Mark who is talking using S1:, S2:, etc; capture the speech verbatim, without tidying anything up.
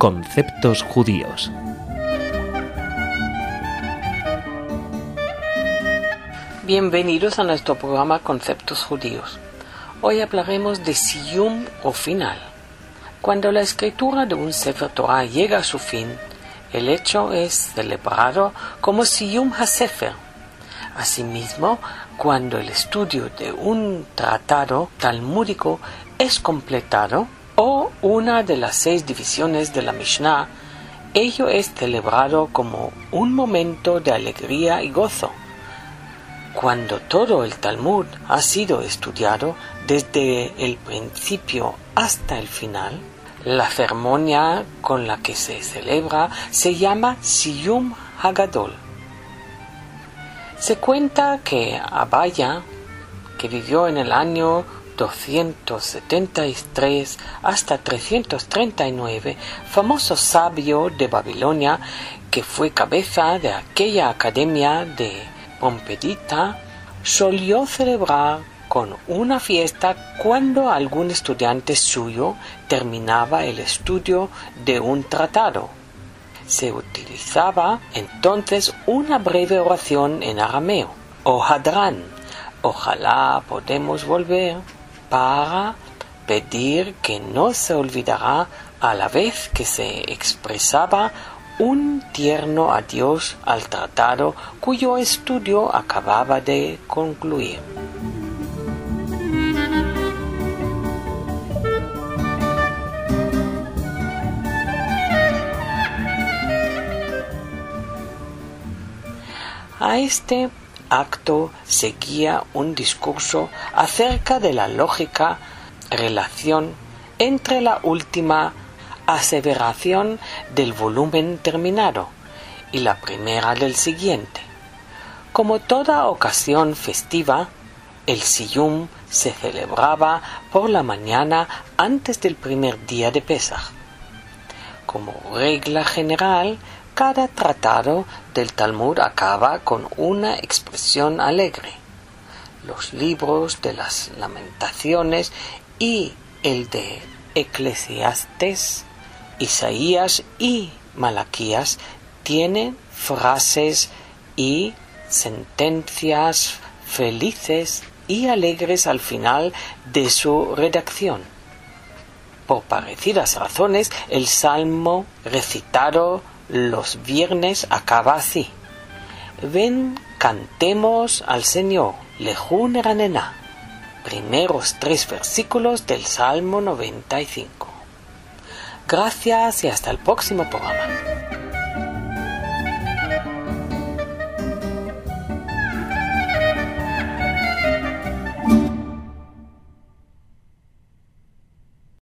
S1: Conceptos judíos.
S2: Bienvenidos a nuestro programa Conceptos judíos. Hoy hablaremos de Siyum o final. Cuando la escritura de un Sefer Torah llega a su fin, el hecho es celebrado como Siyum HaSefer. Asimismo, cuando el estudio de un tratado talmúdico es completado, o una de las seis divisiones de la Mishnah, ello es celebrado como un momento de alegría y gozo. Cuando todo el Talmud ha sido estudiado desde el principio hasta el final, la ceremonia con la que se celebra se llama Siyum Hagadol. Se cuenta que Abaya, que vivió en el año doscientos setenta y tres hasta trescientos treinta y nueve, famoso sabio de Babilonia que fue cabeza de aquella academia de Pompedita, solía celebrar con una fiesta cuando algún estudiante suyo terminaba el estudio de un tratado. Se utilizaba entonces una breve oración en arameo, o hadrán, ojalá podemos volver, para pedir que no se olvidará, a la vez que se expresaba un tierno adiós al tratado cuyo estudio acababa de concluir. A este acto seguía un discurso acerca de la lógica relación entre la última aseveración del volumen terminado y la primera del siguiente. Como toda ocasión festiva, el Siyum se celebraba por la mañana antes del primer día de Pesaj. Como regla general, cada tratado del Talmud acaba con una expresión alegre. Los libros de las Lamentaciones y el de Eclesiastés, Isaías y Malaquías tienen frases y sentencias felices y alegres al final de su redacción. Por parecidas razones, el salmo recitado los viernes acaba así: Ven, cantemos al Señor, Lejun Ranena. Primeros tres versículos del Salmo noventa y cinco. Gracias y hasta el próximo programa.